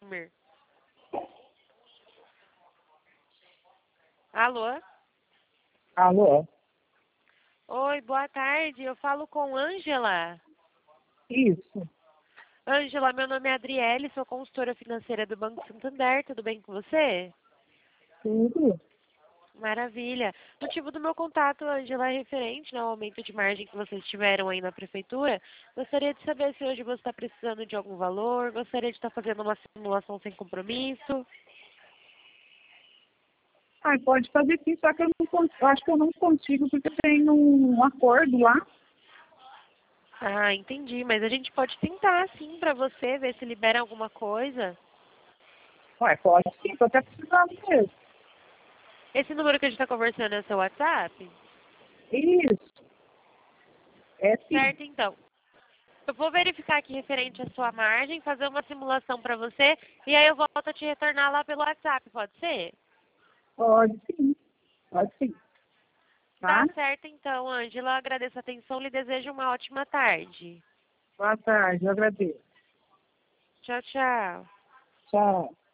Mir. Alô? Alô? Oi, boa tarde. Eu falo com Ângela. Isso. Ângela, meu nome é Adriele, sou consultora financeira do Banco Santander. Tudo bem com você? Tudo. Maravilha. O motivo do meu contato, Ângela, é referente ao aumento de margem que vocês tiveram aí na prefeitura. Gostaria de saber se hoje você está precisando de algum valor, gostaria de estar fazendo uma simulação sem compromisso. Ah, pode fazer sim, só que eu acho que eu não consigo porque tem um acordo lá. Ah, entendi. Mas a gente pode tentar, sim, para você, ver se libera alguma coisa. Ué, pode sim, tô até precisando mesmo. Esse número que a gente está conversando é o seu WhatsApp? Isso. É sim. Certo, então. Eu vou verificar aqui referente à sua margem, fazer uma simulação para você e aí eu volto a te retornar lá pelo WhatsApp, pode ser? Pode sim. Pode sim. Tá? Tá certo, então, Ângela. Agradeço a atenção e lhe desejo uma ótima tarde. Boa tarde, eu agradeço. Tchau, tchau. Tchau.